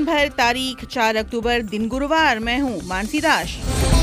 दिन भर तारीख 4 अक्टूबर दिन गुरुवार। मैं हूं मानसी दास।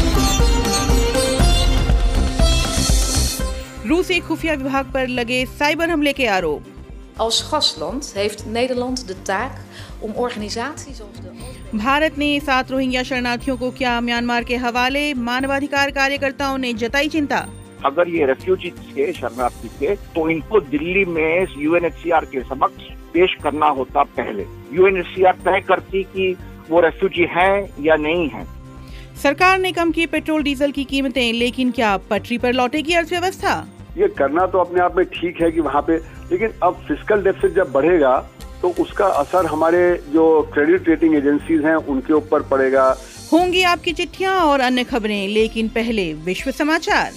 रूसी खुफिया विभाग पर लगे साइबर हमले के आरोप। Als gastland heeft Nederland de taak om organisaties zoals de... Bharat ने 7 रोहिंग्या शरणार्थियों को किया म्यांमार के हवाले। मानवाधिकार कार्यकर्ताओं ने जताई चिंता। अगर ये रेफ्यूजी थे, शरणार्थी थे, तो इनको दिल्ली में यूएनएचसीआर के समक्ष पेश करना होता पहले। यूएनएचसीआर तय करती कि वो रेफ्यूजी हैं या नहीं हैं। सरकार ने कम की पेट्रोल डीजल की कीमतें, लेकिन क्या पटरी पर लौटेगी अर्थव्यवस्था? ये करना तो अपने आप में ठीक है कि वहाँ पे, लेकिन अब फिस्कल डेफिसिट जब बढ़ेगा तो उसका असर हमारे जो क्रेडिट रेटिंग एजेंसीज हैं उनके ऊपर पड़ेगा। होंगी आपकी चिट्ठियां और अन्य खबरें, लेकिन पहले विश्व समाचार।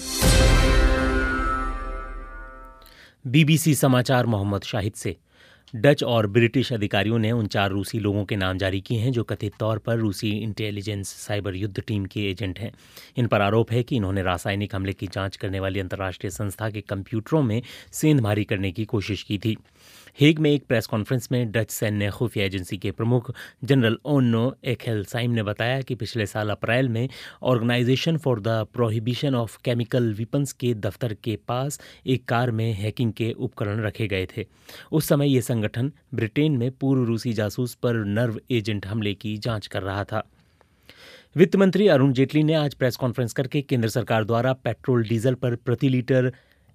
बीबीसी समाचार मोहम्मद शाहिद से। डच और ब्रिटिश अधिकारियों ने उन 4 रूसी लोगों के नाम जारी किए हैं जो कथित तौर पर रूसी इंटेलिजेंस साइबर युद्ध टीम के एजेंट हैं। इन पर आरोप है कि इन्होंने रासायनिक हमले की जांच करने वाली अंतर्राष्ट्रीय संस्था के कंप्यूटरों में सेंधमारी करने की कोशिश की थी। हेग में एक प्रेस कॉन्फ्रेंस में डच सैन्य खुफिया एजेंसी के प्रमुख जनरल ओन्नो एखेलसाइम ने बताया कि पिछले साल अप्रैल में Organisation for the Prohibition of Chemical Weapons के दफ्तर के पास एक कार में हैकिंग के उपकरण रखे गए थे। उस समय ये संगठन ब्रिटेन में पूर्व रूसी जासूस पर नर्व एजेंट हमले की जांच कर रहा था। वित्त मंत्री अरुण जेटली ने आज प्रेस कॉन्फ्रेंस करके केंद्र सरकार द्वारा पेट्रोल डीजल पर प्रति लीटर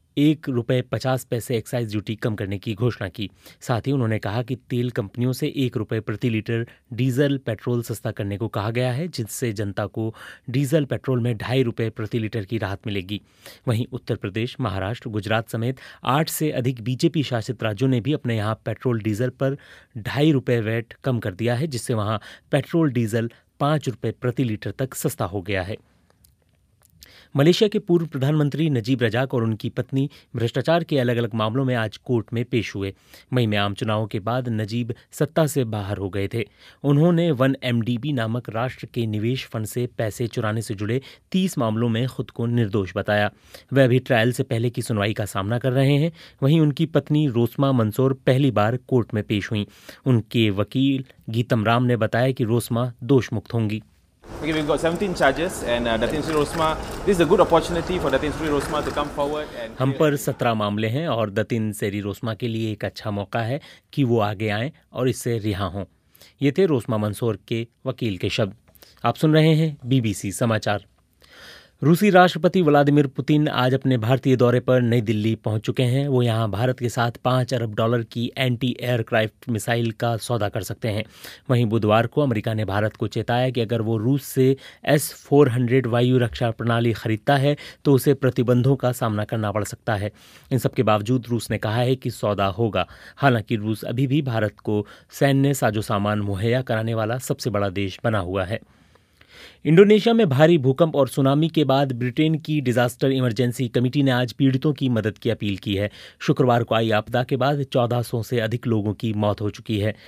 ₹1.50 एक्साइज ड्यूटी कम करने की घोषणा की। साथ ही उन्होंने कहा कि तेल कंपनियों से ₹1 प्रति लीटर डीजल पेट्रोल सस्ता करने को कहा गया है, जिससे जनता को डीजल पेट्रोल में ₹2.50 प्रति लीटर की राहत मिलेगी। वहीं उत्तर प्रदेश, महाराष्ट्र, गुजरात समेत 8 से अधिक बीजेपी शासित राज्यों ने भी अपने यहाँ पेट्रोल डीजल पर ₹2.50 वैट कम कर दिया है, जिससे वहाँ पेट्रोल डीजल ₹5 प्रति लीटर तक सस्ता हो गया है। मलेशिया के पूर्व प्रधानमंत्री नजीब रजाक और उनकी पत्नी भ्रष्टाचार के अलग अलग मामलों में आज कोर्ट में पेश हुए। मई में आम चुनावों के बाद नजीब सत्ता से बाहर हो गए थे। उन्होंने 1MDB नामक राष्ट्र के निवेश फंड से पैसे चुराने से जुड़े 30 मामलों में खुद को निर्दोष बताया। वह अभी ट्रायल से पहले की सुनवाई का सामना कर रहे हैं। वहीं उनकी पत्नी रोसमा मंसूर पहली बार कोर्ट में पेश हुई। उनके वकील गीतम राम ने बताया कि रोसमा दोष मुक्त होंगी। Okay, we've got 17 charges and Datin Sri Rosma, this is a good opportunity for Datin Sri Rosma to come forward and... हम पर 17 मामले हैं और दतिन सेरी रोसमा के लिए एक अच्छा मौका है कि वो आगे आएं और इससे रिहा हों। ये थे रोसमा मंसूर के वकील के शब्द। आप सुन रहे हैं बीबीसी समाचार। रूसी राष्ट्रपति व्लादिमीर पुतिन आज अपने भारतीय दौरे पर नई दिल्ली पहुंच चुके हैं। वो यहां भारत के साथ $5 अरब की एंटी एयरक्राफ्ट मिसाइल का सौदा कर सकते हैं। वहीं बुधवार को अमेरिका ने भारत को चेताया कि अगर वो रूस से S-400 वायु रक्षा प्रणाली खरीदता है तो उसे प्रतिबंधों का सामना करना पड़ सकता है। इन सब के बावजूद रूस ने कहा है कि सौदा होगा। हालांकि रूस अभी भी भारत को सैन्य साजो सामान मुहैया कराने वाला सबसे बड़ा देश बना हुआ है। इंडोनेशिया में भारी भूकंप और सुनामी के बाद ब्रिटेन की डिजास्टर इमरजेंसी कमेटी ने आज पीड़ितों की मदद की अपील की है। शुक्रवार को आई आपदा के बाद 1400 से अधिक लोगों की मौत हो चुकी है।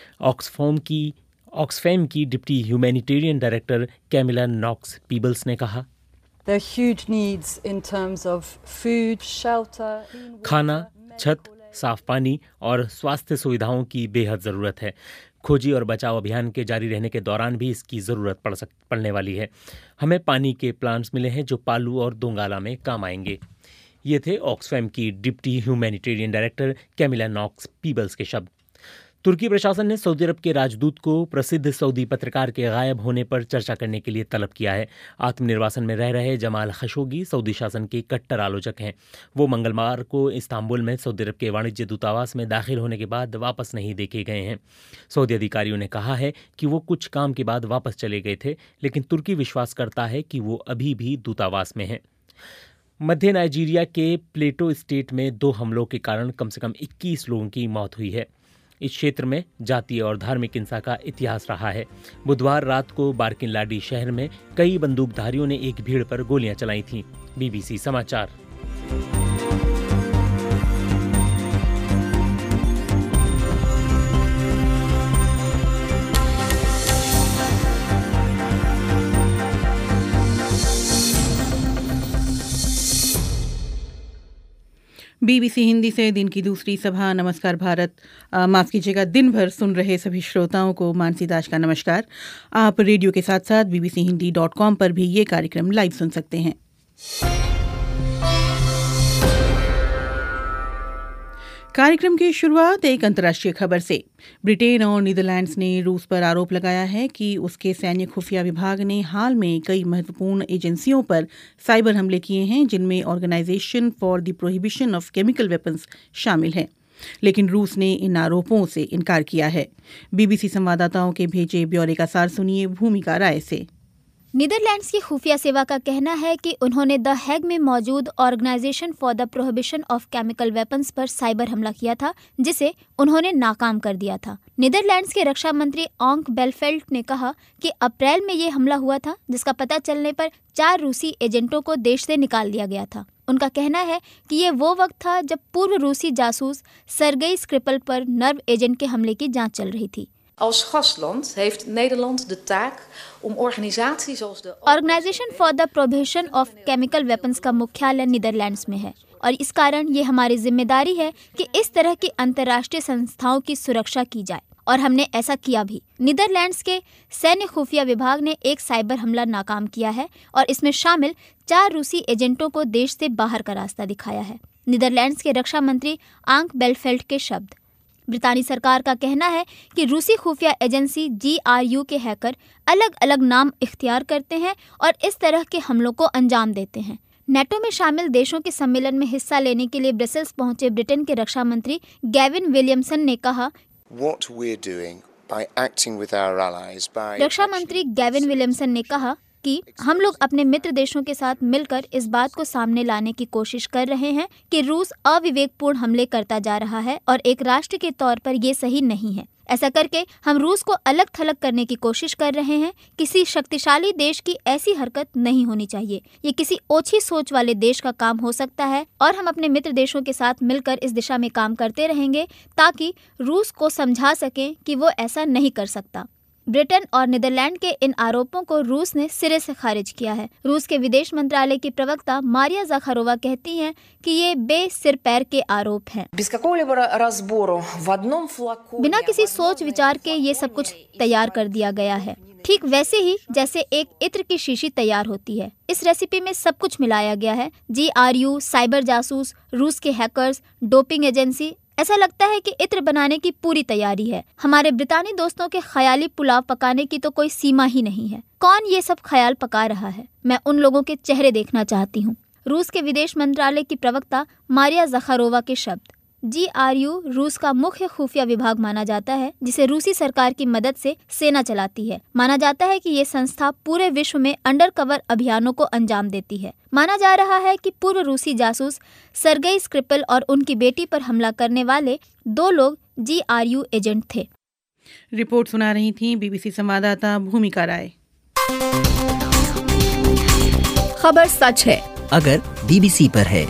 ऑक्सफैम की deputy humanitarian director Camilla Knox Peebles ने कहा, There are huge needs in terms of food, shelter, खाना, छत, साफ पानी और स्वास्थ्य सुविधाओं की बेहद ज़रूरत है। खोजी और बचाव अभियान के जारी रहने के दौरान भी इसकी ज़रूरत पड़ने वाली है। हमें पानी के प्लांट्स मिले हैं जो पालू और दोंगाला में काम आएंगे। ये थे ऑक्सफैम की deputy humanitarian director Camilla Knox Peebles के शब्द। तुर्की प्रशासन ने सऊदी अरब के राजदूत को प्रसिद्ध सऊदी पत्रकार के गायब होने पर चर्चा करने के लिए तलब किया है। आत्मनिर्वासन में रह रहे जमाल खशोगी सऊदी शासन के कट्टर आलोचक हैं। वो मंगलवार को इस्तांबुल में सऊदी अरब के वाणिज्य दूतावास में दाखिल होने के बाद वापस नहीं देखे गए हैं। सऊदी अधिकारियों ने कहा है कि वो कुछ काम के बाद वापस चले गए थे, लेकिन तुर्की विश्वास करता है कि वो अभी भी दूतावास में हैं। मध्य नाइजीरिया के प्लेटो स्टेट में 2 हमलों के कारण कम से कम 21 लोगों की मौत हुई है। इस क्षेत्र में जातीय और धार्मिक हिंसा का इतिहास रहा है। बुधवार रात को बारकिनलाडी शहर में कई बंदूकधारियों ने एक भीड़ पर गोलियां चलाई थीं। बीबीसी समाचार। बीबीसी हिंदी से दिन की दूसरी सभा नमस्कार भारत, माफ़ कीजिएगा, दिन भर सुन रहे सभी श्रोताओं को मानसी दास का नमस्कार। आप रेडियो के साथ साथ bbchiindi.com पर भी ये कार्यक्रम लाइव सुन सकते हैं। कार्यक्रम की शुरुआत एक अंतर्राष्ट्रीय खबर से। ब्रिटेन और नीदरलैंड्स ने रूस पर आरोप लगाया है कि उसके सैन्य खुफिया विभाग ने हाल में कई महत्वपूर्ण एजेंसियों पर साइबर हमले किए हैं, जिनमें Organisation for the Prohibition of Chemical Weapons शामिल है। लेकिन रूस ने इन आरोपों से इनकार किया है। बीबीसी संवाददाताओं के भेजे ब्यौरे का सार सुनिए भूमिका राय से। नीदरलैंड्स की खुफिया सेवा का कहना है कि उन्होंने द हैग में मौजूद Organisation for the Prohibition of Chemical Weapons पर साइबर हमला किया था, जिसे उन्होंने नाकाम कर दिया था। नीदरलैंड्स के रक्षा मंत्री ऑंक बेलफेल्ट ने कहा कि अप्रैल में ये हमला हुआ था, जिसका पता चलने पर 4 रूसी एजेंटों को देश से निकाल दिया गया था। उनका कहना है कि ये वो वक्त था जब पूर्व रूसी जासूस सर्गेई स्क्रिपल पर नर्व एजेंट के हमले की जांच चल रही थी। Als gastland heeft Nederland de taak om organisaties zoals de Organisation for the Prohibition of Chemical Weapons का मुख्यालय नीदरलैंड्स में है और इस कारण ये हमारी जिम्मेदारी है कि इस तरह की अंतर्राष्ट्रीय संस्थाओं की सुरक्षा की जाए, और हमने ऐसा किया भी। नीदरलैंड्स के सैन्य खुफिया विभाग ने एक साइबर हमला नाकाम किया है और इसमें शामिल 4 रूसी एजेंटों को देश से बाहर का रास्ता दिखाया है। नीदरलैंड्स के रक्षा मंत्री आंक बेलफेल्ट के शब्द। ब्रितानी सरकार का कहना है कि रूसी खुफिया एजेंसी GRU के हैकर अलग अलग नाम इख्तियार करते हैं और इस तरह के हमलों को अंजाम देते हैं। नेटो में शामिल देशों के सम्मेलन में हिस्सा लेने के लिए ब्रसेल्स पहुंचे ब्रिटेन के रक्षा मंत्री गैविन विलियमसन ने कहा, रक्षा मंत्री गैविन विलियमसन ने कहा कि हम लोग अपने मित्र देशों के साथ मिलकर इस बात को सामने लाने की कोशिश कर रहे हैं कि रूस अविवेकपूर्ण हमले करता जा रहा है और एक राष्ट्र के तौर पर ये सही नहीं है। ऐसा करके हम रूस को अलग थलग करने की कोशिश कर रहे हैं। किसी शक्तिशाली देश की ऐसी हरकत नहीं होनी चाहिए। ये किसी ओछी सोच वाले देश का काम हो सकता है और हम अपने मित्र देशों के साथ मिलकर इस दिशा में काम करते रहेंगे ताकि रूस को समझा सकें कि वो ऐसा नहीं कर सकता। ब्रिटेन और नीदरलैंड के इन आरोपों को रूस ने सिरे से खारिज किया है। रूस के विदेश मंत्रालय की प्रवक्ता मारिया ज़खारोवा कहती हैं कि ये बेसिर पैर के आरोप हैं। बिना किसी सोच विचार के ये सब कुछ तैयार कर दिया गया है, ठीक वैसे ही जैसे एक इत्र की शीशी तैयार होती है। इस रेसिपी में सब कुछ मिलाया गया है। GRU, साइबर जासूस, रूस के हैकर्स, डोपिंग एजेंसी। ऐसा लगता है कि इत्र बनाने की पूरी तैयारी है। हमारे ब्रितानी दोस्तों के ख्याली पुलाव पकाने की तो कोई सीमा ही नहीं है। कौन ये सब ख्याल पका रहा है? मैं उन लोगों के चेहरे देखना चाहती हूँ। रूस के विदेश मंत्रालय की प्रवक्ता मारिया ज़खारोवा के शब्द। GRU रूस का मुख्य खुफिया विभाग माना जाता है, जिसे रूसी सरकार की मदद से सेना चलाती है। माना जाता है कि ये संस्था पूरे विश्व में अंडरकवर अभियानों को अंजाम देती है। माना जा रहा है कि पूर्व रूसी जासूस सर्गेई स्क्रिपल और उनकी बेटी पर हमला करने वाले 2 लोग GRU एजेंट थे। रिपोर्ट सुना रही थी बीबीसी संवाददाता भूमिका राय। खबर सच है अगर बीबीसी पर है।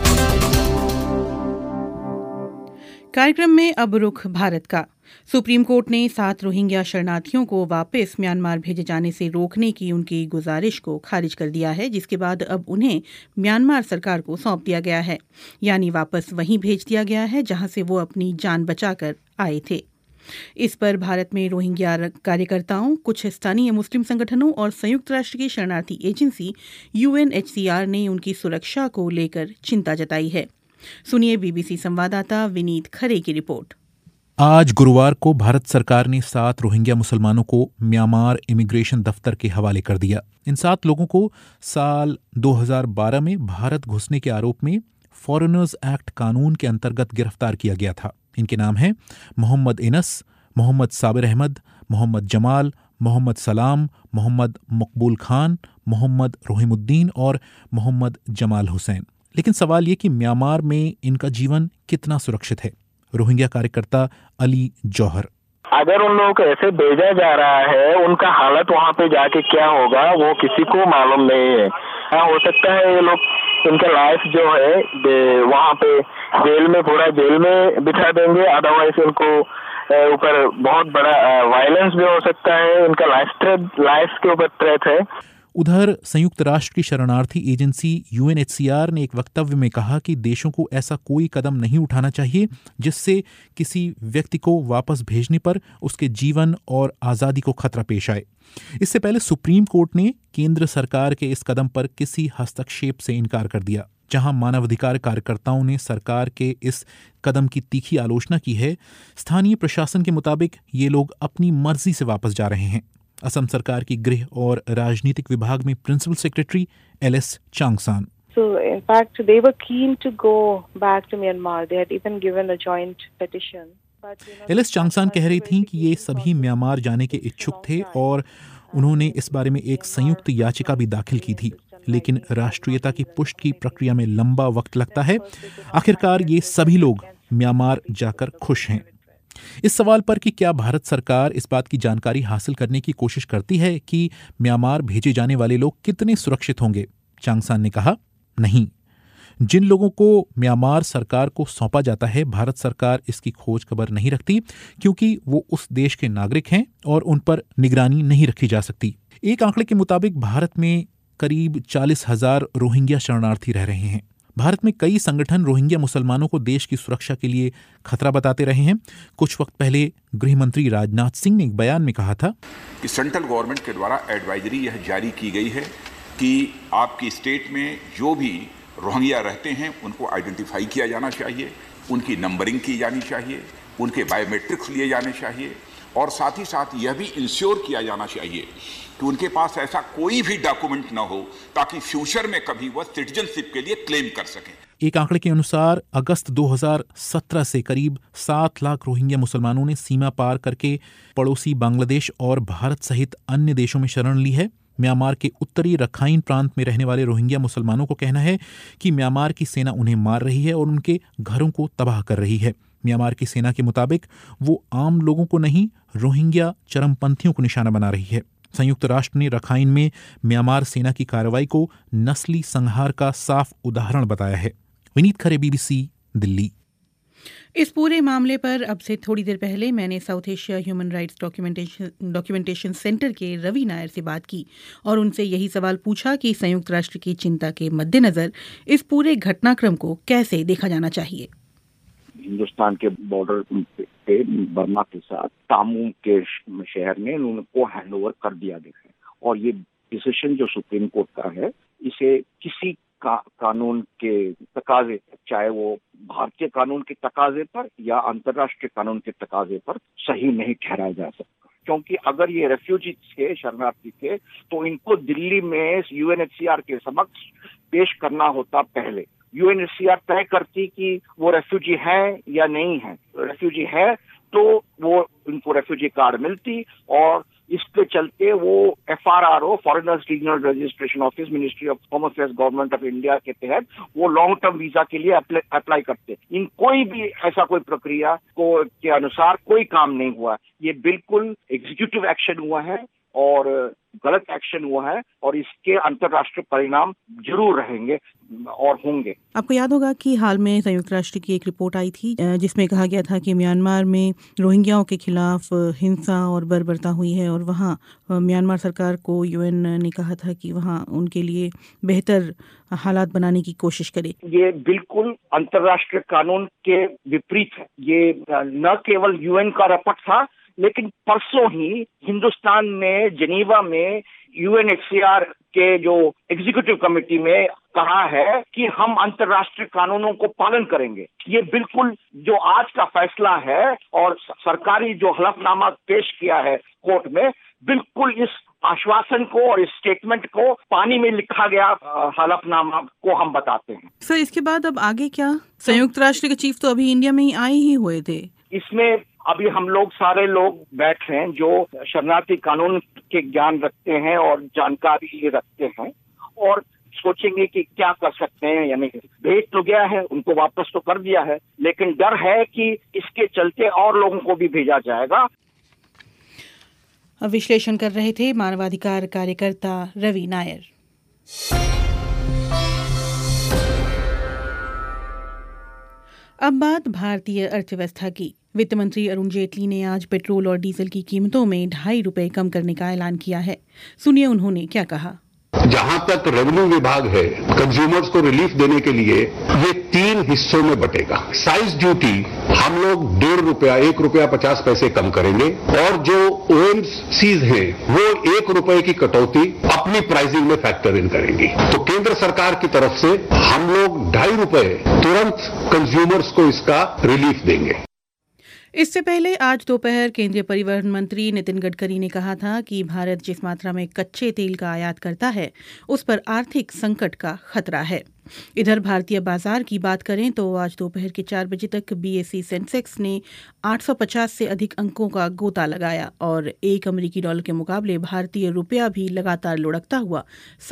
कार्यक्रम में अब रुख भारत का। सुप्रीम कोर्ट ने 7 रोहिंग्या शरणार्थियों को वापस म्यांमार भेजे जाने से रोकने की उनकी गुजारिश को खारिज कर दिया है, जिसके बाद अब उन्हें म्यांमार सरकार को सौंप दिया गया है, यानी वापस वहीं भेज दिया गया है जहां से वो अपनी जान बचाकर आए थे। इस पर भारत में रोहिंग्या कार्यकर्ताओं, कुछ स्थानीय मुस्लिम संगठनों और संयुक्त राष्ट्र की शरणार्थी एजेंसी UNHCR ने उनकी सुरक्षा को लेकर चिंता जताई है। सुनिए बीबीसी संवाददाता विनीत खरे की रिपोर्ट। आज गुरुवार को भारत सरकार ने 7 रोहिंग्या मुसलमानों को म्यांमार इमिग्रेशन दफ्तर के हवाले कर दिया। इन 7 लोगों को साल 2012 में भारत घुसने के आरोप में फॉरेनर्स एक्ट कानून के अंतर्गत गिरफ्तार किया गया था। इनके नाम हैं मोहम्मद इनस, मोहम्मद साबिर अहमद, मोहम्मद जमाल, मोहम्मद सलाम, मोहम्मद मकबूल खान, मोहम्मद रोहिमुद्दीन और मोहम्मद जमाल हुसैन। लेकिन सवाल ये कि म्यांमार में इनका जीवन कितना सुरक्षित है। रोहिंग्या कार्यकर्ता अली जौहर। अगर उन लोगों को ऐसे भेजा जा रहा है, उनका हालत वहाँ पे जाके क्या होगा वो किसी को मालूम नहीं है। हो सकता है ये लोग इनका लाइफ जो है वहाँ पे जेल में, पूरा जेल में बिठा देंगे, अदरवाइज इनको ऊपर बहुत बड़ा वायलेंस भी हो सकता है। इनका लाइफ के ऊपर थ्रेट है। उधर संयुक्त राष्ट्र की शरणार्थी एजेंसी UNHCR ने एक वक्तव्य में कहा कि देशों को ऐसा कोई कदम नहीं उठाना चाहिए जिससे किसी व्यक्ति को वापस भेजने पर उसके जीवन और आज़ादी को खतरा पेश आए। इससे पहले सुप्रीम कोर्ट ने केंद्र सरकार के इस कदम पर किसी हस्तक्षेप से इनकार कर दिया। जहां मानवाधिकार कार्यकर्ताओं ने सरकार के इस कदम की तीखी आलोचना की है, स्थानीय प्रशासन के मुताबिक ये लोग अपनी मर्जी से वापस जा रहे हैं। असम सरकार की गृह और राजनीतिक विभाग में principal secretary LS Changsan. So in fact they were keen to go back to Myanmar. They had even given a joint petition. LS Changsan कह रही थीं कि ये सभी म्यांमार जाने के इच्छुक थे और उन्होंने इस बारे में एक संयुक्त याचिका भी दाखिल की थी, लेकिन राष्ट्रीयता की पुष्टि की प्रक्रिया में लंबा वक्त लगता है। आखिरकार ये सभी लोग म्यांमार जाकर खुश हैं। इस सवाल पर कि क्या भारत सरकार इस बात की जानकारी हासिल करने की कोशिश करती है कि म्यांमार भेजे जाने वाले लोग कितने सुरक्षित होंगे, चांगसान ने कहा, नहीं। जिन लोगों को म्यांमार सरकार को सौंपा जाता है, भारत सरकार इसकी खोज खबर नहीं रखती क्योंकि वो उस देश के नागरिक हैं और उन पर निगरानी नहीं रखी जा सकती। एक आंकड़े के मुताबिक भारत में करीब 40,000 रोहिंग्या शरणार्थी रह रहे हैं। भारत में कई संगठन रोहिंग्या मुसलमानों को देश की सुरक्षा के लिए खतरा बताते रहे हैं। कुछ वक्त पहले गृह मंत्री राजनाथ सिंह ने एक बयान में कहा था कि सेंट्रल गवर्नमेंट के द्वारा एडवाइजरी यह जारी की गई है कि आपकी स्टेट में जो भी रोहिंग्या रहते हैं उनको आइडेंटिफाई किया जाना चाहिए, उनकी नंबरिंग की जानी चाहिए, उनके बायोमेट्रिक्स लिए जाने चाहिए और साथ ही साथ यह भी इंश्योर किया जाना चाहिए कि उनके पास ऐसा कोई भी डॉक्यूमेंट न हो ताकि फ्यूचर में कभी वह सिटीजनशिप के लिए क्लेम कर सकें। एक आंकड़े के अनुसार अगस्त 2017 से करीब 7 लाख रोहिंग्या मुसलमानों ने सीमा पार करके पड़ोसी बांग्लादेश और भारत सहित अन्य देशों में शरण ली है। म्यांमार के उत्तरी रखाइन प्रांत में रहने वाले रोहिंग्या मुसलमानों को कहना है कि म्यांमार की सेना उन्हें मार रही है और उनके घरों को तबाह कर रही है। म्यांमार की सेना के मुताबिक वो आम लोगों को नहीं, रोहिंग्या चरमपंथियों को निशाना बना रही है। संयुक्त राष्ट्र ने रखाइन में म्यांमार सेना की कार्रवाई को नस्ली संहार का साफ उदाहरण बताया है। विनीत खरे, BBC, दिल्ली। इस पूरे मामले पर अब से थोड़ी देर पहले मैंने South Asia Human Rights Documentation Centre के रवि नायर से बात की और उनसे यही सवाल पूछा कि संयुक्त राष्ट्र की चिंता के मद्देनजर इस पूरे घटनाक्रम को कैसे देखा जाना चाहिए। हिंदुस्तान के बॉर्डर पे बर्मा के साथ तामू के शहर में उनको हैंडओवर कर दिया गया है और ये डिसीजन जो सुप्रीम कोर्ट का है, इसे किसी कानून के तकाजे, चाहे वो भारतीय कानून के तकाजे पर या अंतर्राष्ट्रीय कानून के तकाजे पर, सही नहीं ठहराया जा सकता। क्योंकि अगर ये रेफ्यूजी थे, शरणार्थी थे, तो इनको दिल्ली में UNHCR के समक्ष पेश करना होता पहले। UNHCR तय करती कि वो रेफ्यूजी है या नहीं है। रेफ्यूजी है तो वो उनको रेफ्यूजी कार्ड मिलती और इसके चलते वो FRRO, Foreigners Regional Registration Office, Ministry of Home Affairs, Government of India के तहत वो लॉन्ग टर्म वीजा के लिए अप्लाई करते। इन कोई भी ऐसा कोई प्रक्रिया को के अनुसार कोई काम नहीं हुआ। ये बिल्कुल एग्जीक्यूटिव एक्शन हुआ है और गलत एक्शन हुआ है और इसके अंतर्राष्ट्रीय परिणाम जरूर रहेंगे और होंगे। आपको याद होगा कि हाल में संयुक्त राष्ट्र की एक रिपोर्ट आई थी जिसमें कहा गया था कि म्यांमार में रोहिंग्याओं के खिलाफ हिंसा और बर्बरता हुई है और वहाँ म्यांमार सरकार को UN ने कहा था कि वहाँ उनके लिए बेहतर हालात बनाने की कोशिश करे। ये बिल्कुल अंतर्राष्ट्रीय कानून के विपरीत है। ये न केवल UN का रिपोर्ट था, लेकिन परसों ही हिंदुस्तान में जेनीवा में UNHCR के जो एग्जीक्यूटिव कमेटी में कहा है कि हम अंतर्राष्ट्रीय कानूनों को पालन करेंगे। ये बिल्कुल जो आज का फैसला है और सरकारी जो हलफनामा पेश किया है कोर्ट में, बिल्कुल इस आश्वासन को और इस स्टेटमेंट को पानी में लिखा गया हलफनामा को हम बताते हैं। सर, इसके बाद अब आगे क्या? संयुक्त राष्ट्र के चीफ तो अभी इंडिया में ही आए ही हुए थे। इसमें अभी हम लोग सारे लोग बैठ हैं जो शरणार्थी कानून के ज्ञान रखते हैं और जानकारी रखते हैं और सोचेंगे कि क्या कर सकते हैं या नहीं। भेज तो गया है, उनको वापस तो कर दिया है, लेकिन डर है कि इसके चलते और लोगों को भी भेजा जाएगा। विश्लेषण कर रहे थे मानवाधिकार कार्यकर्ता रवि नायर। अब बात भारतीय अर्थव्यवस्था की। वित्त मंत्री अरुण जेटली ने आज पेट्रोल और डीजल की कीमतों में 2.5 रुपए कम करने का ऐलान किया है। सुनिए उन्होंने क्या कहा। जहां तक रेवेन्यू विभाग है, कंज्यूमर्स को रिलीफ देने के लिए ये 3 हिस्सों में बटेगा। एक्साइज ड्यूटी हम लोग ₹1.50 कम करेंगे और जो OMCs हैं वो ₹1 की कटौती अपनी प्राइसिंग में फैक्टर इन करेंगी। तो केंद्र सरकार की तरफ से हम लोग ₹2.50 तुरंत कंज्यूमर्स को इसका रिलीफ देंगे। इससे पहले आज दोपहर केंद्रीय परिवहन मंत्री नितिन गडकरी ने कहा था कि भारत जिस मात्रा में कच्चे तेल का आयात करता है उस पर आर्थिक संकट का खतरा है। इधर भारतीय बाजार की बात करें तो आज दोपहर के 4 बजे तक BSE सेंसेक्स ने 850 से अधिक अंकों का गोता लगाया और $1 के मुकाबले भारतीय रुपया भी लगातार लुढ़कता हुआ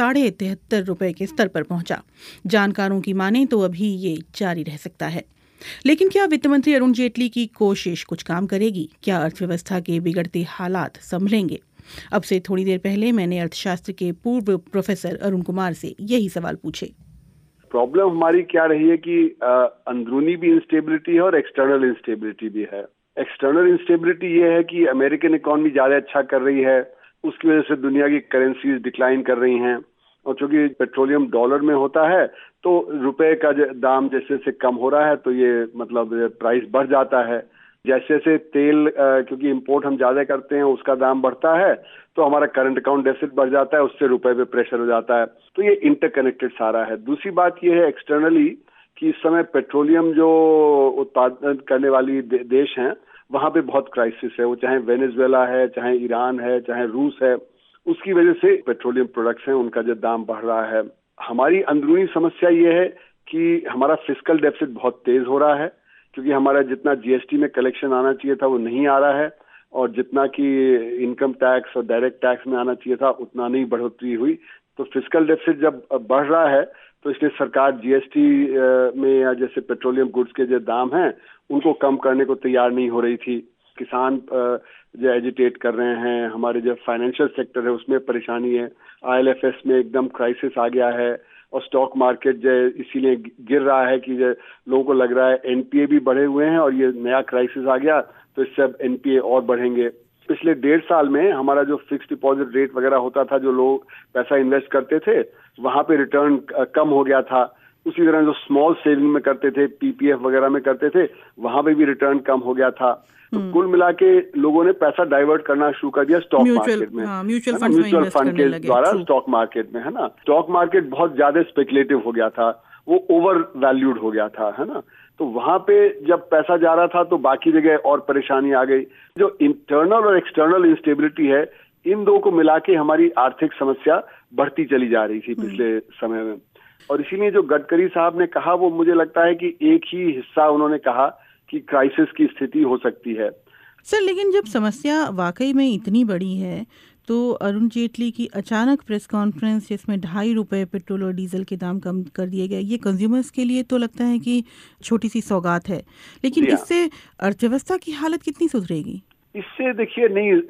₹73.5 के स्तर पर पहुंचा। जानकारों की माने तो अभी ये जारी रह सकता है। लेकिन क्या वित्त मंत्री अरुण जेटली की कोशिश कुछ काम करेगी? क्या अर्थव्यवस्था के बिगड़ते हालात संभलेंगे? अब से थोड़ी देर पहले मैंने अर्थशास्त्र के पूर्व प्रोफेसर अरुण कुमार से यही सवाल पूछे। प्रॉब्लम हमारी क्या रही है कि अंदरूनी भी इंस्टेबिलिटी है और एक्सटर्नल इंस्टेबिलिटी भी है। एक्सटर्नल इंस्टेबिलिटी ये है कि अमेरिकन इकोनॉमी ज्यादा अच्छा कर रही है, उसकी वजह से दुनिया की करेंसीज डिक्लाइन कर रही हैं और चूंकि पेट्रोलियम डॉलर में होता है तो रुपए का दाम जैसे जैसे कम हो रहा है तो ये मतलब प्राइस बढ़ जाता है। जैसे जैसे तेल क्योंकि इंपोर्ट हम ज्यादा करते हैं उसका दाम बढ़ता है तो हमारा करंट अकाउंट डेफिसिट बढ़ जाता है, उससे रुपए पे प्रेशर हो जाता है। तो ये इंटरकनेक्टेड सारा है। दूसरी बात ये है एक्सटर्नली कि इस समय पेट्रोलियम जो उत्पादन करने वाली देश हैं वहां पे बहुत क्राइसिस है, वो चाहे वेनेजुएला है, चाहे ईरान है, चाहे रूस है, उसकी वजह से पेट्रोलियम प्रोडक्ट्स हैं उनका जो दाम बढ़ रहा है। हमारी अंदरूनी समस्या ये है कि हमारा फिस्कल डेफिसिट बहुत तेज हो रहा है क्योंकि हमारा जितना GST में कलेक्शन आना चाहिए था वो नहीं आ रहा है और जितना कि इनकम टैक्स और डायरेक्ट टैक्स में आना चाहिए था उतना नहीं बढ़ोतरी हुई। तो फिस्कल डेफिसिट जब बढ़ रहा है तो इसलिए सरकार GST में या जैसे पेट्रोलियम गुड्स के जो दाम हैं उनको कम करने को तैयार नहीं हो रही थी। किसान जो एजिटेट कर रहे हैं, हमारे जो फाइनेंशियल सेक्टर है उसमें परेशानी है, IL&FS में एकदम क्राइसिस आ गया है और स्टॉक मार्केट जो इसीलिए गिर रहा है कि लोगों को लग रहा है NPA भी बढ़े हुए हैं और ये नया क्राइसिस आ गया तो इससे अब NPA और बढ़ेंगे। पिछले 1.5 साल में हमारा जो फिक्स डिपॉजिट रेट वगैरह होता था, जो लोग पैसा इन्वेस्ट करते थे वहां पे रिटर्न कम हो गया था। उसी तरह जो स्मॉल सेविंग में करते थे, PPF वगैरह में करते थे, वहां पे भी रिटर्न कम हो गया था। तो कुल मिला के लोगों ने पैसा डाइवर्ट करना शुरू कर दिया स्टॉक मार्केट में, म्यूचुअल फंड के द्वारा स्टॉक मार्केट में, है ना। स्टॉक मार्केट बहुत ज्यादा स्पेकुलेटिव हो गया था, वो ओवर वैल्यूड हो गया था, है ना। तो वहां पे जब पैसा जा रहा था तो बाकी जगह और परेशानी आ गई। जो इंटरनल और एक्सटर्नल इंस्टेबिलिटी है, इन दो को मिला के हमारी आर्थिक समस्या बढ़ती चली जा रही थी पिछले समय में। और इसीलिए जो गडकरी साहब ने कहा वो मुझे लगता है कि एक ही हिस्सा उन्होंने कहा कि क्राइसिस की स्थिति हो सकती है। सर, लेकिन जब समस्या वाकई में इतनी बड़ी है तो अरुण जेटली की अचानक प्रेस कॉन्फ्रेंस जिसमें ₹2.50 पेट्रोल और डीजल के दाम कम कर दिए गए, ये कंज्यूमर्स के लिए तो लगता है कि छोटी सी सौगात है, लेकिन इससे अर्थव्यवस्था की हालत कितनी सुधरेगी? इससे देखिए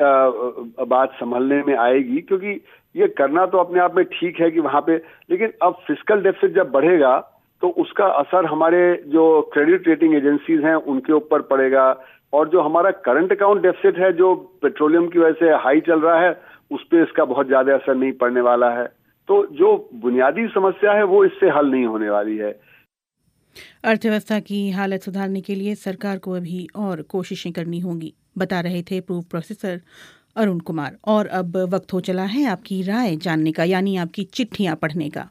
नहीं बात संभलने में आएगी, क्योंकि ये करना तो अपने आप में ठीक है कि वहां पे, लेकिन अब फिस्कल डेफिसिट जब बढ़ेगा तो उसका असर हमारे जो क्रेडिट रेटिंग एजेंसीज हैं उनके ऊपर पड़ेगा, और जो हमारा करंट अकाउंट डेफिसिट है जो पेट्रोलियम की वजह से हाई चल रहा है उस पर इसका बहुत ज्यादा असर नहीं पड़ने वाला है। तो जो बुनियादी समस्या है वो इससे हल नहीं होने वाली है। अर्थव्यवस्था की हालत सुधारने के लिए सरकार को अभी और कोशिशें करनी होंगी, बता रहे थे पूर्व प्रोफेसर अरुण कुमार। और अब वक्त हो चला है आपकी राय जानने का, यानी आपकी चिट्ठियां पढ़ने का।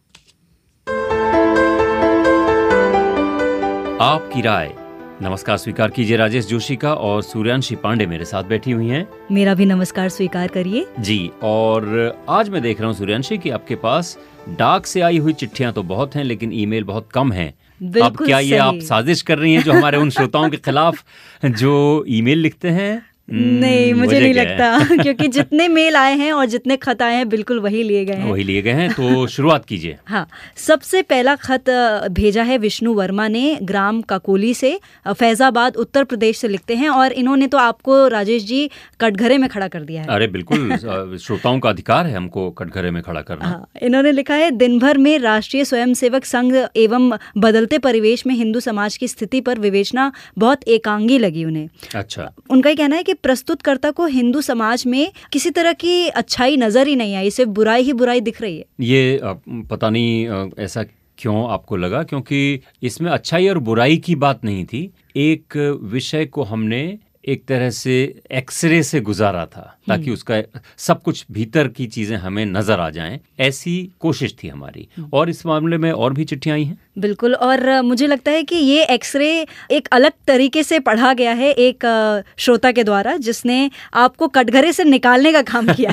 आपकी राय। नमस्कार स्वीकार कीजिए राजेश जोशी का, और सूर्यांशी पांडे मेरे साथ बैठी हुई हैं। मेरा भी नमस्कार स्वीकार करिए जी। और आज मैं देख रहा हूँ सूर्यांशी कि आपके पास डाक से आई हुई चिट्ठियां तो बहुत हैं लेकिन ईमेल बहुत कम हैं। अब क्या ये आप साजिश कर रही हैं जो हमारे उन श्रोताओं के खिलाफ जो ईमेल लिखते हैं? नहीं, मुझे नहीं लगता, क्योंकि जितने मेल आए हैं और जितने खत आए हैं बिल्कुल वही लिए गए हैं। तो शुरुआत कीजिए। हाँ, सबसे पहला खत भेजा है विष्णु वर्मा ने, ग्राम काकोली से, फैजाबाद उत्तर प्रदेश से लिखते हैं, और इन्होंने तो आपको राजेश जी कटघरे में खड़ा कर दिया है। अरे बिल्कुल, श्रोताओं का अधिकार है हमको कटघरे में खड़ा करना। हाँ, इन्होंने लिखा है, दिन भर में राष्ट्रीय स्वयंसेवक संघ एवं बदलते परिवेश में हिंदू समाज की स्थिति पर विवेचना बहुत एकांगी लगी उन्हें। अच्छा। उनका कहना है कि प्रस्तुतकर्ता को हिंदू समाज में किसी तरह की अच्छाई नजर ही नहीं आई, सिर्फ बुराई ही बुराई दिख रही है। ये पता नहीं ऐसा क्यों आपको लगा, क्योंकि इसमें अच्छाई और बुराई की बात नहीं थी। एक विषय को हमने एक तरह से एक्सरे से गुजारा था ताकि उसका सब कुछ भीतर की चीजें हमें नजर आ जाएं, ऐसी कोशिश थी हमारी। और इस मामले में और भी चिट्ठियां आई हैं। बिल्कुल, और मुझे लगता है कि ये एक्सरे एक अलग तरीके से पढ़ा गया है एक श्रोता के द्वारा, जिसने आपको कटघरे से निकालने का काम किया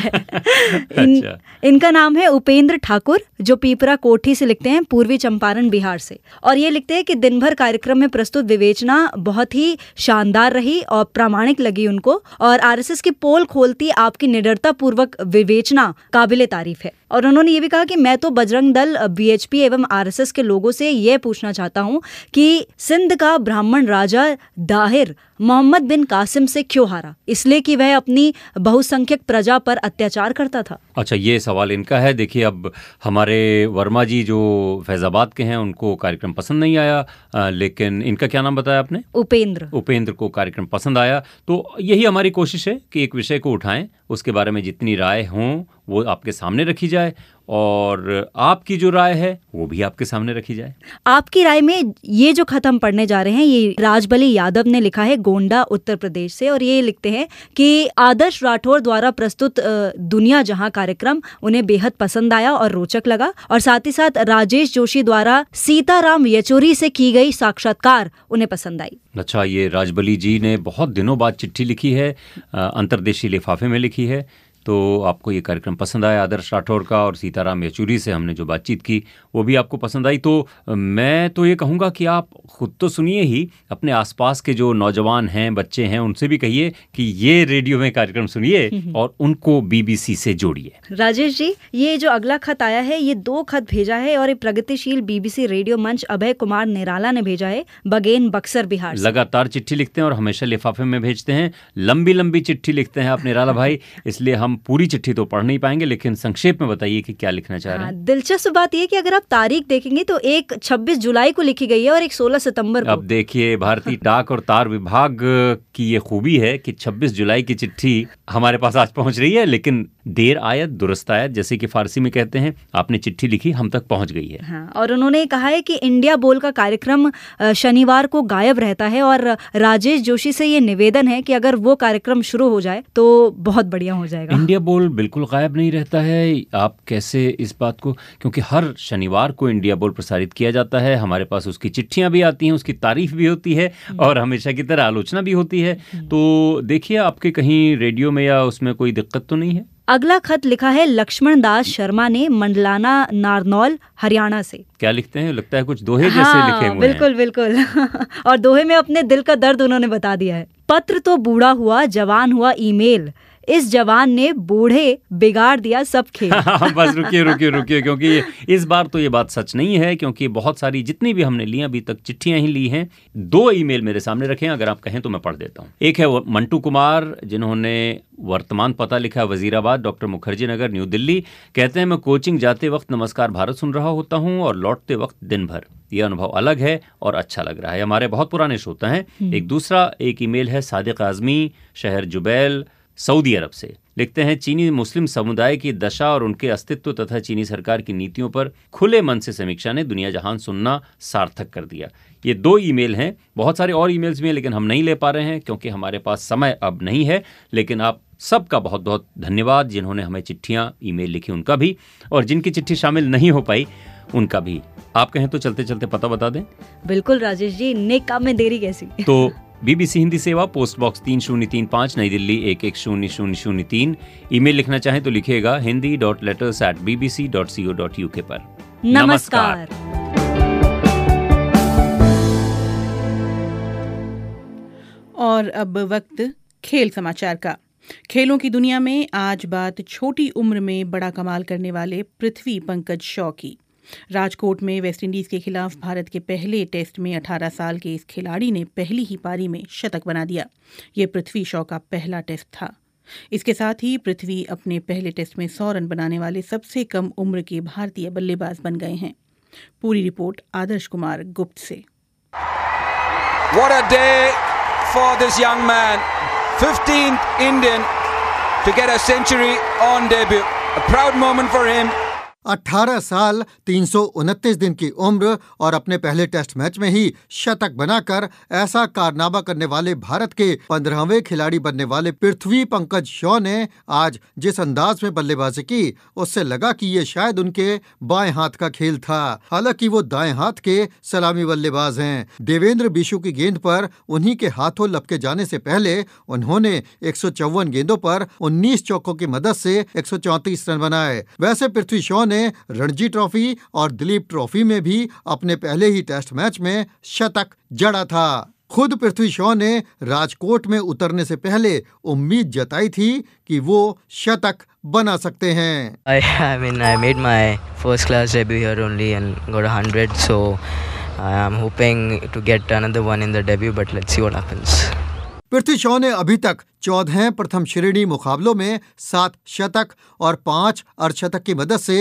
है। इनका नाम है उपेंद्र ठाकुर, जो पीपरा कोठी से लिखते हैं, पूर्वी चंपारण बिहार से। और ये लिखते हैं कि दिन भर कार्यक्रम में प्रस्तुत विवेचना बहुत ही शानदार रही और प्रामाणिक लगी उनको, और आरएसएस की पोल खोलती आपकी निडरता पूर्वक विवेचना काबिले तारीफ है। और उन्होंने ये भी कहा कि मैं तो बजरंग दल, बीएचपी एवं आरएसएस के लोगों से ये पूछना चाहता हूँ कि सिंध का ब्राह्मण राजा दाहिर मोहम्मद बिन कासिम से क्यों हारा? इसलिए कि वह अपनी बहुसंख्यक प्रजा पर अत्याचार करता था। अच्छा, ये सवाल इनका है। देखिए, अब हमारे वर्मा जी जो फैजाबाद के हैं, उनको कार्यक्रम पसंद नहीं आया, लेकिन इनका क्या नाम बताया आपने? उपेंद्र को कार्यक्रम पसंद आया। तो यही हमारी कोशिश है कि एक विषय को उठाएं, उसके बारे में जितनी राय हों वो आपके सामने रखी जाए, और आपकी जो राय है वो भी आपके सामने रखी जाए। आपकी राय में ये जो खत हम पढ़ने जा रहे हैं, ये राजबली यादव ने लिखा है गोंडा उत्तर प्रदेश से, और ये लिखते हैं कि आदर्श राठौर द्वारा प्रस्तुत दुनिया जहां कार्यक्रम उन्हें बेहद पसंद आया और रोचक लगा, और साथ ही साथ राजेश जोशी द्वारा सीताराम येचुरी से की गई साक्षात्कार उन्हें पसंद आई। अच्छा, ये राजबली जी ने बहुत दिनों बाद चिट्ठी लिखी है, अंतर्देशीय लिफाफे में लिखी है। तो आपको ये कार्यक्रम पसंद आया आदर्श राठौर का, और सीताराम येचुरी से हमने जो बातचीत की वो भी आपको पसंद आई। तो मैं तो ये कहूँगा कि आप खुद तो सुनिए ही, अपने आसपास के जो नौजवान हैं, बच्चे हैं, उनसे भी कहिए कि ये रेडियो में कार्यक्रम सुनिए और उनको बीबीसी से जोड़िए। राजेश जी, ये जो अगला खत आया है, ये 2 खत भेजा है, और ये प्रगतिशील बीबीसी रेडियो मंच अभय कुमार निराला ने भेजा है, बगेन बक्सर बिहार से। लगातार चिट्ठी लिखते हैं और हमेशा लिफाफे में भेजते हैं। लंबी लंबी चिट्ठी लिखते हैं आप निराला भाई, इसलिए हम पूरी चिट्ठी तो पढ़ नहीं पाएंगे, लेकिन संक्षेप में बताइए कि क्या लिखना चाह रहे हैं। दिलचस्प बात यह कि अगर आप तारीख देखेंगे तो एक 26 जुलाई को लिखी गई है और एक 16 सितंबर को। अब देखिए, भारतीय डाक और तार विभाग की ये खूबी है कि 26 जुलाई की चिट्ठी हमारे पास आज पहुंच रही है, लेकिन देर आयत दुरुस्त आयत, जैसे कि फारसी में कहते हैं। आपने चिट्ठी लिखी, हम तक पहुंच गई है। हाँ, और उन्होंने कहा है कि इंडिया बोल का कार्यक्रम शनिवार को गायब रहता है, और राजेश जोशी से ये निवेदन है कि अगर वो कार्यक्रम शुरू हो जाए तो बहुत बढ़िया हो जाएगा। इंडिया बोल बिल्कुल गायब नहीं रहता है। आप कैसे इस बात को, क्योंकि हर शनिवार को इंडिया बोल प्रसारित किया जाता है, हमारे पास उसकी चिट्ठियां भी आती हैं, उसकी तारीफ भी होती है और हमेशा की तरह आलोचना भी होती है। तो देखिए, आपके कहीं रेडियो में या उसमें कोई दिक्कत तो नहीं है। अगला खत लिखा है लक्ष्मण दास शर्मा ने, मंडलाना नारनौल हरियाणा से। क्या लिखते हैं? लगता है कुछ दोहे जैसे लिखे हुए बिल्कुल हैं। बिल्कुल और दोहे में अपने दिल का दर्द उन्होंने बता दिया है। पत्र तो बूढ़ा हुआ, जवान हुआ ईमेल, इस जवान ने बूढ़े बिगाड़ दिया सब खेल। बस रुकिए, क्योंकि इस बार तो ये बात सच नहीं है, क्योंकि बहुत सारी जितनी भी हमने ली अभी तक चिट्ठियां ही ली हैं। 2 ईमेल मेरे सामने रखे हैं, अगर आप कहें तो मैं पढ़ देता हूँ। एक है मंटू कुमार, जिन्होंने वर्तमान पता लिखा वजीराबाद, डॉक्टर मुखर्जी नगर, न्यू दिल्ली। कहते हैं, मैं कोचिंग जाते वक्त नमस्कार भारत सुन रहा होता हूँ और लौटते वक्त दिन भर। ये अनुभव अलग है और अच्छा लग रहा है। हमारे बहुत पुराने श्रोता हैं। एक ईमेल है सादिक आजमी, शहर जुबैल, सऊदी अरब से। लिखते हैं, चीनी मुस्लिम समुदाय की दशा और उनके अस्तित्व तथा चीनी सरकार की नीतियों पर खुले मन से समीक्षा ने दुनिया जहान सुनना सार्थक कर दिया। ये 2 ईमेल हैं। बहुत सारे और ईमेल्स भी हैं, लेकिन हम नहीं ले पा रहे हैं क्योंकि हमारे पास समय अब नहीं है। लेकिन आप सबका बहुत बहुत धन्यवाद, जिन्होंने हमें चिट्ठियाँ ईमेल लिखी उनका भी, और जिनकी चिट्ठी शामिल नहीं हो पाई उनका भी। आप कहें तो चलते चलते पता बता दें। बिल्कुल राजेश जी, नेक काम में देरी कैसी। तो बीबीसी हिंदी सेवा, पोस्ट बॉक्स 3035, नई दिल्ली 110003। ईमेल लिखना चाहें तो लिखिएगा hindi.letters@bbc.co.uk पर। नमस्कार। और अब वक्त खेल समाचार का। खेलों की दुनिया में आज बात छोटी उम्र में बड़ा कमाल करने वाले पृथ्वी पंकज शॉ की। राजकोट में वेस्टइंडीज के खिलाफ भारत के पहले टेस्ट में 18 साल के इस खिलाड़ी ने पहली ही पारी में शतक बना दिया। ये पृथ्वी शॉ का पहला टेस्ट था। इसके साथ ही पृथ्वी अपने पहले टेस्ट में 100 रन बनाने वाले सबसे कम उम्र के भारतीय बल्लेबाज बन गए हैं। पूरी रिपोर्ट आदर्श कुमार गुप्त से। What a day for this young man. 15th Indian to get a century on debut. A proud moment for him. 18 साल 329 दिन की उम्र और अपने पहले टेस्ट मैच में ही शतक बनाकर ऐसा कारनामा करने वाले भारत के 15वें खिलाड़ी बनने वाले पृथ्वी पंकज शॉ ने आज जिस अंदाज में बल्लेबाजी की, उससे लगा कि ये शायद उनके बाएं हाथ का खेल था। हालांकि वो दाएं हाथ के सलामी बल्लेबाज हैं। देवेंद्र बिशु की गेंद पर उन्हीं के हाथों लपके जाने से पहले उन्होंने 154 गेंदों पर 19 चौकों की मदद से 134 रन बनाए। वैसे पृथ्वी शॉ ने रणजी ट्रॉफी और दिलीप ट्रॉफी में भी अपने पहले ही टेस्ट मैच में शतक जड़ा था। खुद पृथ्वी शॉ ने राजकोट में उतरने से पहले उम्मीद जताई थी कि वो शतक बना सकते हैं। I made my first class debut here only and got 100, so I am hoping to get another one in the debut, but let's see what happens. Prithvi Shaw ने अभी तक 14 प्रथम श्रेणी मुकाबलों में 7 शतक और 5 अर्धशतक की मदद से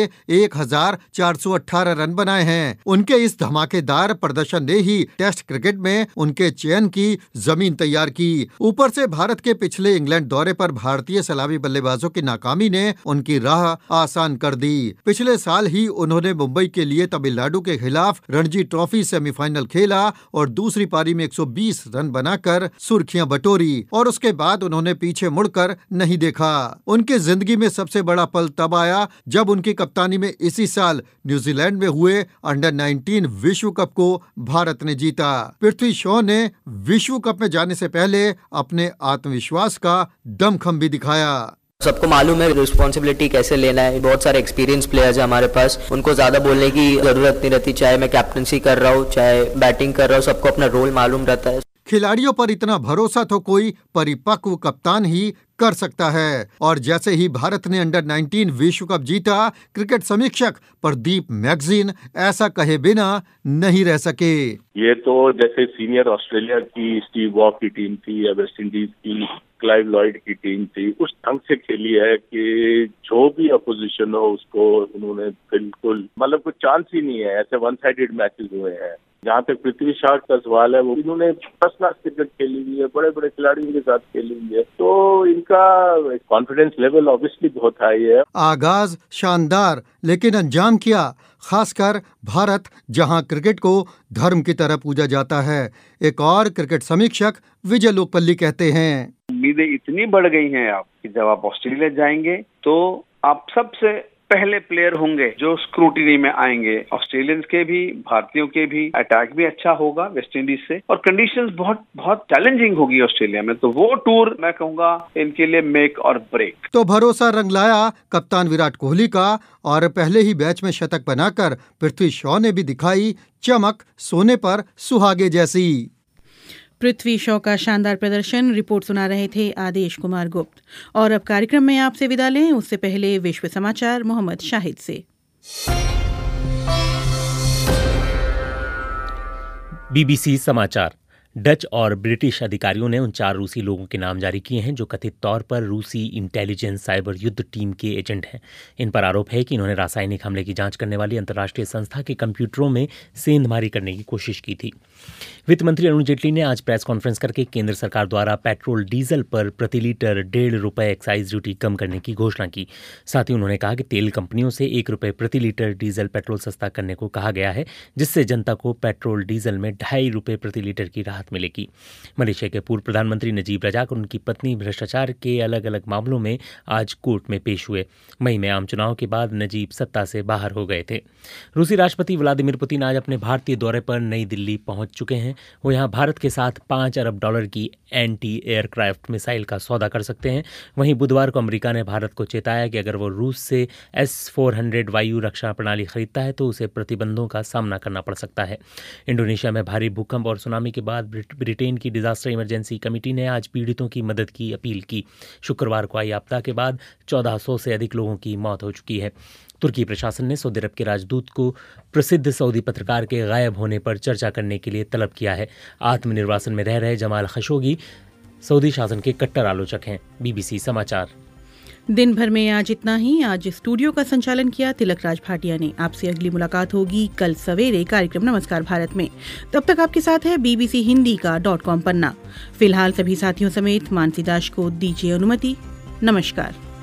1418 रन बनाए हैं। उनके इस धमाकेदार प्रदर्शन ने ही टेस्ट क्रिकेट में उनके चयन की जमीन तैयार की। ऊपर से भारत के पिछले इंग्लैंड दौरे पर भारतीय सलामी बल्लेबाजों की नाकामी ने उनकी राह आसान कर दी। पिछले साल ही उन्होंने मुंबई के लिए तमिलनाडु के खिलाफ रणजी ट्रॉफी सेमीफाइनल खेला और दूसरी पारी में 120 रन बनाकर सुर्खियां बटोरी और उसके बाद उन्होंने पीछे मुड़कर नहीं देखा। उनकी जिंदगी में सबसे बड़ा पल तब आया जब उनकी कप्तानी में इसी साल न्यूजीलैंड में हुए अंडर 19 विश्व कप को भारत ने जीता। पृथ्वी शॉ ने विश्व कप में जाने से पहले अपने आत्मविश्वास का दमखम भी दिखाया। सबको मालूम है रिस्पॉन्सिबिलिटी कैसे लेना है। बहुत सारे एक्सपीरियंस प्लेयर्स हैं हमारे पास, उनको ज्यादा बोलने की जरूरत नहीं रहती। चाहे मैं कैप्टनसी कर रहा हूँ, चाहे बैटिंग कर रहा हूँ, सबको अपना रोल मालूम रहता है। खिलाड़ियों पर इतना भरोसा तो कोई परिपक्व कप्तान ही कर सकता है। और जैसे ही भारत ने अंडर 19 विश्व कप जीता, क्रिकेट समीक्षक प्रदीप मैगजीन ऐसा कहे बिना नहीं रह सके। ये तो जैसे सीनियर ऑस्ट्रेलिया की स्टीव वॉ की टीम थी या वेस्ट इंडीज की क्लाइव लॉयड की टीम थी, उस ढंग से खेली है कि जो भी अपोजिशन हो उसको उन्होंने बिल्कुल मतलब कोई चांस ही नहीं है। ऐसे वन साइडेड मैचेस हुए हैं। जहाँ तक पृथ्वी शॉ का सवाल है, वो इन्होंने फर्स्ट क्लास क्रिकेट खेली हुई है, बड़े बड़े खिलाड़ियों के साथ खेली हुई है, तो इनका कॉन्फिडेंस लेवल ऑब्वियसली बहुत हाई है। आगाज शानदार, लेकिन अंजाम क्या, खासकर भारत जहां क्रिकेट को धर्म की तरह पूजा जाता है। एक और क्रिकेट समीक्षक विजय लोकपल्ली कहते हैं, उम्मीदें इतनी बढ़ गई हैं आप कि जब आप ऑस्ट्रेलिया जाएंगे तो आप सबसे पहले प्लेयर होंगे जो स्क्रूटिनी में आएंगे। ऑस्ट्रेलियंस के भी, भारतीयों के भी। अटैक भी अच्छा होगा वेस्ट इंडीज से और कंडीशंस बहुत चैलेंजिंग होगी ऑस्ट्रेलिया में। तो वो टूर मैं कहूँगा इनके लिए मेक और ब्रेक। तो भरोसा रंग लाया कप्तान विराट कोहली का और पहले ही मैच में शतक बनाकर पृथ्वी शॉ ने भी दिखाई चमक सोने पर सुहागे जैसी। पृथ्वी शॉ का शानदार प्रदर्शन। रिपोर्ट सुना रहे थे आदेश कुमार गुप्त। और अब कार्यक्रम में आपसे विदा लें, उससे पहले विश्व समाचार मोहम्मद शाहिद से। बीबीसी समाचार। डच और ब्रिटिश अधिकारियों ने उन 4 रूसी लोगों के नाम जारी किए हैं जो कथित तौर पर रूसी इंटेलिजेंस साइबर युद्ध टीम के एजेंट हैं। इन पर आरोप है कि इन्होंने रासायनिक हमले की जांच करने वाली अंतर्राष्ट्रीय संस्था के कंप्यूटरों में सेंधमारी करने की कोशिश की थी। वित्त मंत्री अरुण जेटली ने आज प्रेस कॉन्फ्रेंस करके केंद्र सरकार द्वारा पेट्रोल डीजल पर प्रति लीटर ₹1.5 एक्साइज ड्यूटी कम करने की घोषणा की। साथ ही उन्होंने कहा कि तेल कंपनियों से ₹1 प्रति लीटर डीजल पेट्रोल सस्ता करने को कहा गया है, जिससे जनता को पेट्रोल डीजल में ₹2.5 प्रति लीटर की राहत मिलेगी। मलेशिया के पूर्व प्रधानमंत्री नजीब रजाक और उनकी पत्नी भ्रष्टाचार के अलग अलग मामलों में आज कोर्ट में पेश हुए। मई में आम चुनाव के बाद नजीब सत्ता से बाहर हो गए थे। रूसी राष्ट्रपति व्लादिमीर पुतिन आज अपने भारतीय दौरे पर नई दिल्ली पहुंच चुके हैं। वो यहाँ भारत के साथ $5 अरब की एंटी एयरक्राफ्ट मिसाइल का सौदा कर सकते हैं। वहीं बुधवार को अमेरिका ने भारत को चेताया कि अगर वो रूस से S-400 वायु रक्षा प्रणाली खरीदता है तो उसे प्रतिबंधों का सामना करना पड़ सकता है। इंडोनेशिया में भारी भूकंप और सुनामी के बाद ब्रिटेन की डिजास्टर इमरजेंसी कमेटी ने आज पीड़ितों की मदद की अपील की। शुक्रवार को आई आपदा के बाद 1400 से अधिक लोगों की मौत हो चुकी है। तुर्की प्रशासन ने सऊदी अरब के राजदूत को प्रसिद्ध सऊदी पत्रकार के गायब होने पर चर्चा करने के लिए तलब किया है। आत्मनिर्वासन में रह रहे जमाल खशोगी सऊदी शासन के कट्टर आलोचक हैं। बीबीसी समाचार। दिन भर में आज इतना ही। आज स्टूडियो का संचालन किया तिलक राज भाटिया ने। आपसे अगली मुलाकात होगी कल सवेरे कार्यक्रम नमस्कार भारत में। तब तक आपके साथ है BBC हिंदी का .com पन्ना। फिलहाल सभी साथियों समेत मानसी दास को दीजिए अनुमति। नमस्कार।